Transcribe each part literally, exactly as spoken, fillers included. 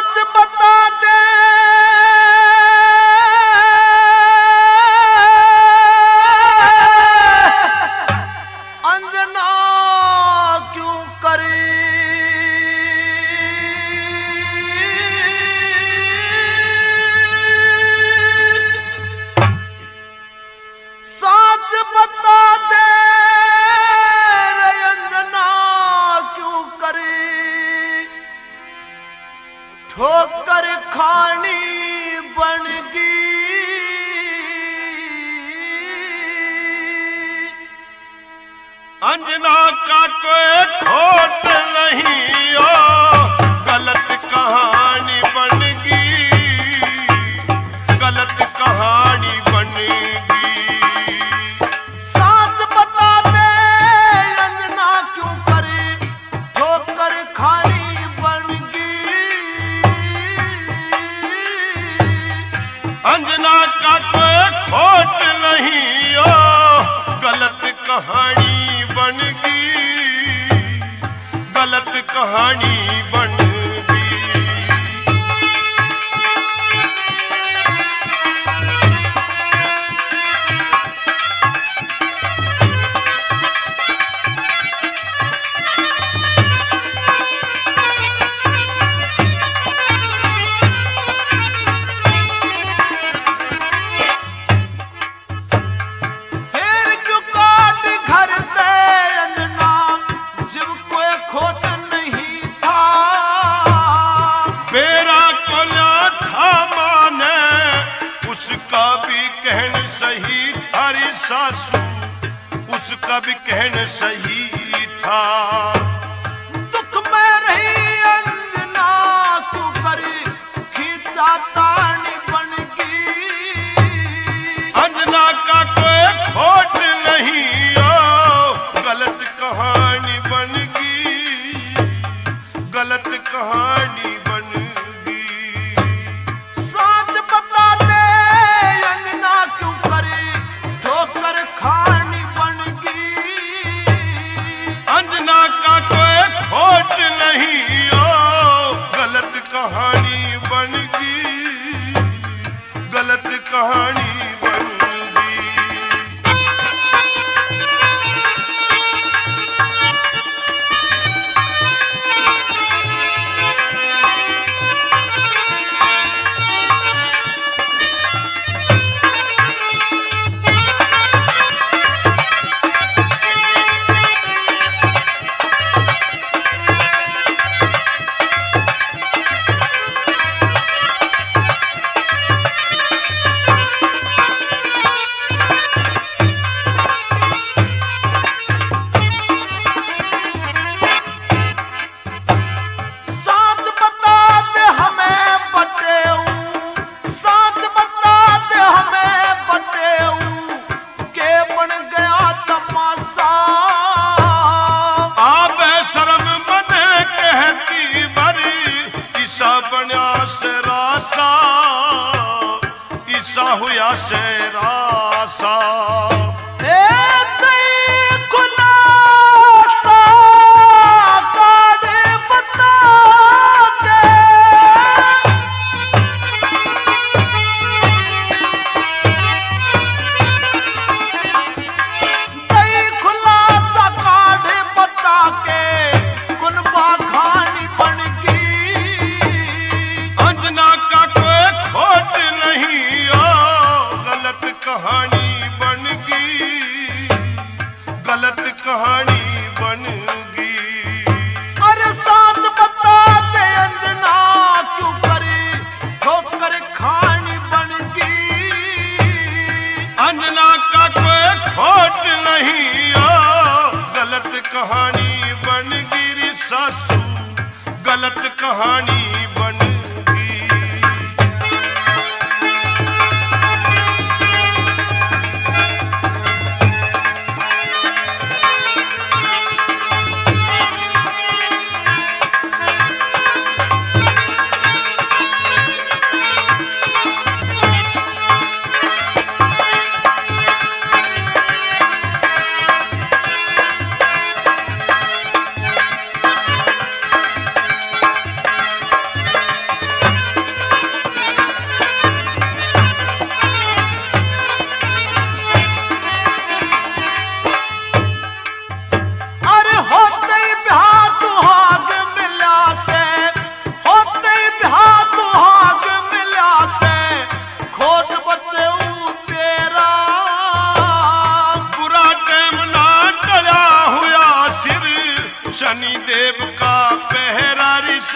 सच बता दे अंजना क्यों करी सच बता दे अंजना क्यों करी ठोकर खानी बन गई अंजना का कोई खोट नहीं ओ गलत कहानी बन गई गलत कहानी बन गई सच बता दे अंजना क्यों करे ठोकर खानी बन गई अंजना का कोई खोट नहीं ओ गलत कहानी बन गई गलत कहानी बन सासू उसका भी कहना सही था दुख में रही अंजना क्यों करे खींचा तानी बन गई अंजना का कोई खोट नहीं ओ गलत कहानी बन गई गलत कहानी बन गई सच बता दे अंजना क्यों करे ठोकर खानी बन गई अंजना का कोई खोट नहीं ओ गलत कहानी बन गई गलत कहानी बन गई ईसा हुआ से रासा कहानी बन गई गलत कहानी बन गई अरे सच बता दे अंजना क्यों करे ठोकर खानी बन गई अंजना का कोई खोट नहीं ओ गलत कहानी बन गई सासू गलत कहानी बन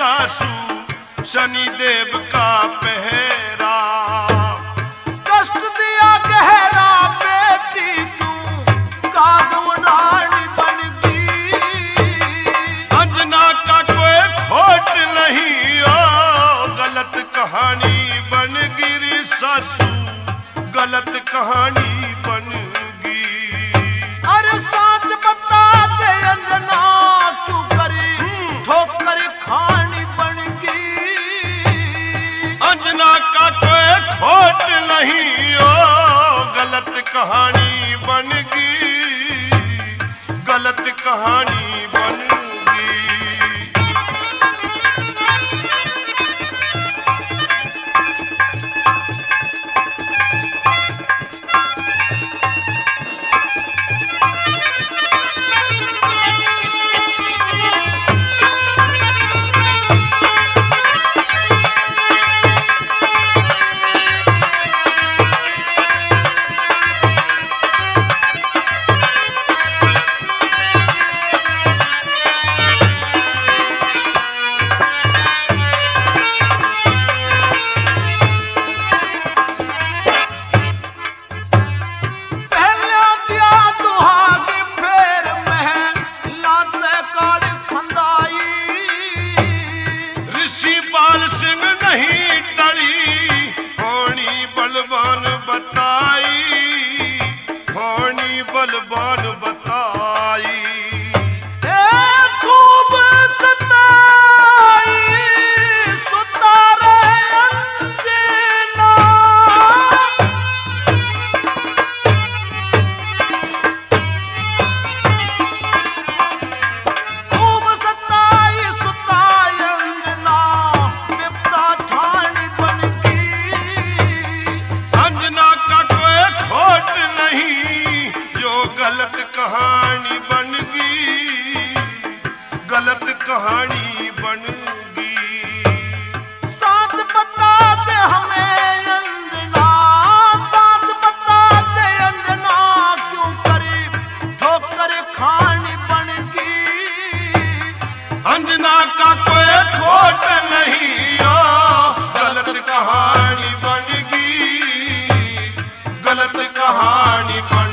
सासू शनिदेव का पहरा। कष्ट दिया गहरा बेटी तू कादू रानी बन गई। अंजना का कोई खोट नहीं ओ गलत कहानी बन गिरी सासू गलत कहानी बन गई। अरे सच बता दे अंजना क्यों करी ठोकर खानी बन गई। अंजना का कोई खोट नहीं ओ गलत कहानी बन गई गलत कहानी बन गई। बलवान बताई खूब सताई सुतारे अंजना। खूब सताई सुताई अंजना विपदा ठानी बन गई। अंजना का कोई खोट नहीं जो गलत कहानी बन गई गलत कहानी बन गई। साच बता दे हमें अंजना साच बता दे अंजना क्यों करी ठोकर खानी बन गई। अंजना का कोई खोट नहीं ओ गलत कहानी बन गई गलत कहानी बन